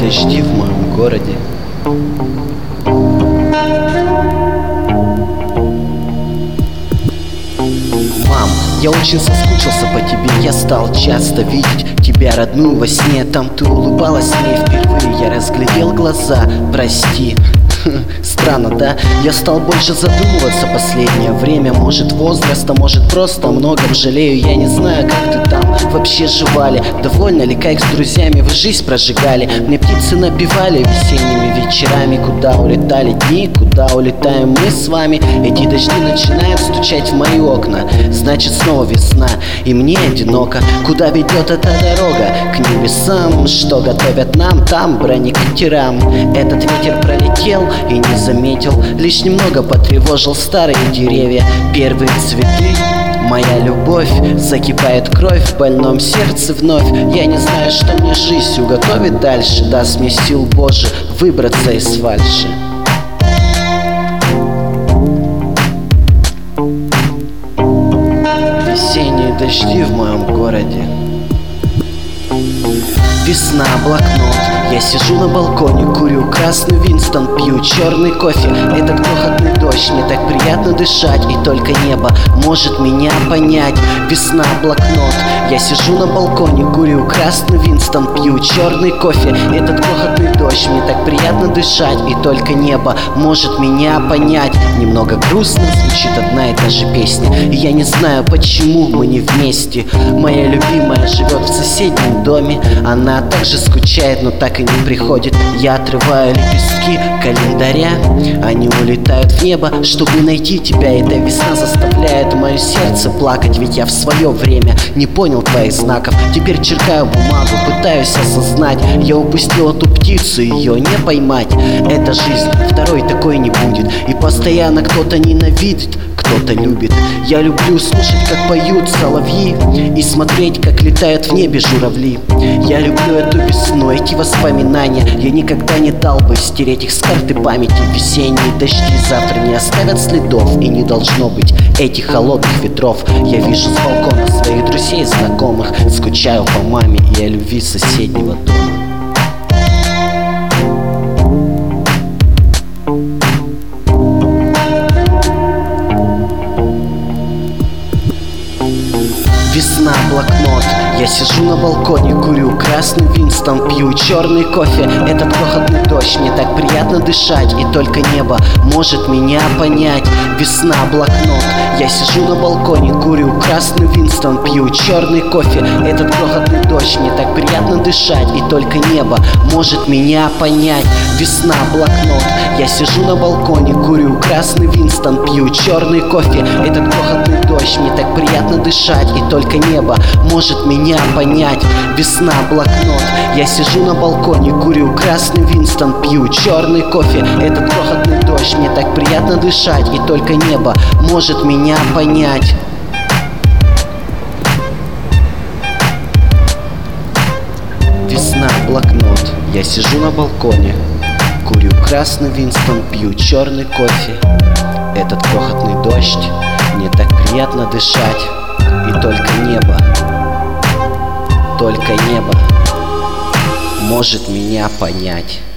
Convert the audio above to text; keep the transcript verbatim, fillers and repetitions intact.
дожди в моем городе. Мам, я очень соскучился по тебе. Я стал часто видеть тебя родную во сне. Там ты улыбалась мне впервые. Я разглядел глаза, прости. Странно, да? Я стал больше задумываться последнее время. Может возраста, может просто многом жалею. Я не знаю, как ты там вообще жевали. Довольно ли, как с друзьями вы жизнь прожигали? Мне птицы напевали весенними вечерами. Куда улетали дни, куда улетаем мы с вами? Эти дожди начинают стучать в мои окна. Значит снова весна, и мне одиноко. Куда ведет эта дорога? К небесам, что готовят нам там бронекатерам. Этот ветер пролетел и не заметил, лишь немного потревожил старые деревья. Первые цветы, моя любовь, закипает кровь в больном сердце вновь. Я не знаю, что мне жизнь уготовит дальше. Даст мне сил Боже выбраться из фальши. Весенние дожди в моем городе. Весна, блокнот. Я сижу на балконе, курю красный Винстон, пью черный кофе. Этот крохотный дождь, мне так приятно дышать, и только небо может меня понять. Весна, блокнот. Я сижу на балконе, курю красный Винстон, пью черный кофе. Этот крохотный дождь, мне так приятно дышать, и только небо может меня понять. Немного грустно звучит одна и та же песня, и я не знаю, почему мы не вместе. Моя любимая живет в соседнем доме. Она также скучает, но так и не приходит. Я отрываю лепестки календаря, они улетают в небо, чтобы найти тебя. Эта весна заставляет мое сердце плакать, ведь я в свое время не понял твоих знаков. Теперь черкаю бумагу, пытаюсь осознать. Я упустил эту птицу, ее не поймать. Эта жизнь второй такой не будет, и постоянно кто-то ненавидит, кто-то любит. Я люблю слушать, как поют соловьи, и смотреть, как летают в небе журавли. Я люблю эту весну, эти воспоминания. Я никогда не дал бы стереть их с карты памяти. Весенние дожди завтра не оставят следов, и не должно быть этих холодных ветров. Я вижу с балкона своих друзей и знакомых, скучаю по маме и о любви соседнего дома. Весна, блокнот. Я сижу на балконе, курю красный Винстон, пью черный кофе. Этот крохотный дождь, мне так приятно дышать, и только небо может меня понять. Весна, блокнот. Я сижу на балконе, курю красный Винстон, пью черный кофе. Этот крохотный дождь, мне так приятно дышать, и только небо может меня понять. Весна, блокнот. Я сижу на балконе, курю красный Винстон, пью черный кофе. Этот крохотный дождь, мне так приятно дышать, и только небо может меня понять. Весна, блокнот. Я сижу на балконе, курю красный Винстон, пью черный кофе. Этот крохотный дождь, мне так приятно дышать, и только небо может меня понять. Весна, блокнот. Я сижу на балконе, курю красный Винстон, пью черный кофе. Этот крохотный дождь, мне так приятно дышать, и только небо, только небо может меня понять.